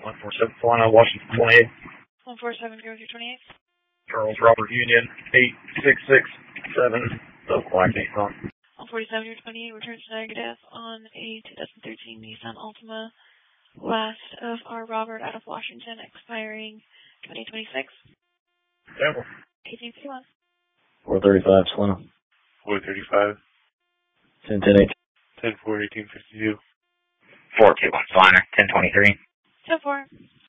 147 Solana, Washington 28. 147, go with your 28th. Charles Robert Union, 8667, the Black Nissan. 147, your 28, returns negative on a 2013 Nissan Altima, last of R. Robert out of Washington, expiring 2026. Sample. 1851. 435 Solana. 435. 1010 10-4, 1852. 421 Solana, 1023. 10-4.